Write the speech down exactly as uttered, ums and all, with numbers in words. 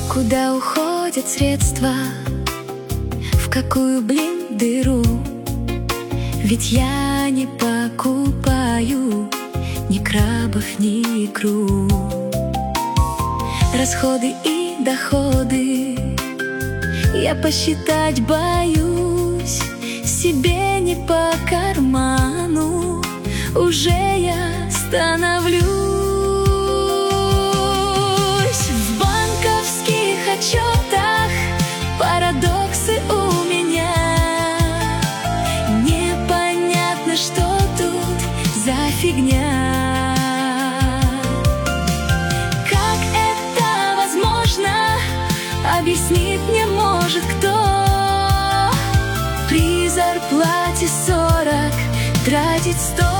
Куда уходят средства, в какую, блин, дыру? Ведь я не покупаю ни крабов, ни икру. Расходы и доходы я посчитать боюсь, себе не по карману уже я становлюсь. В банковских отчетах парадоксы у меня. Непонятно, что тут за фигня. Как это возможно, объяснить не может кто. При зарплате сорок тратить сто.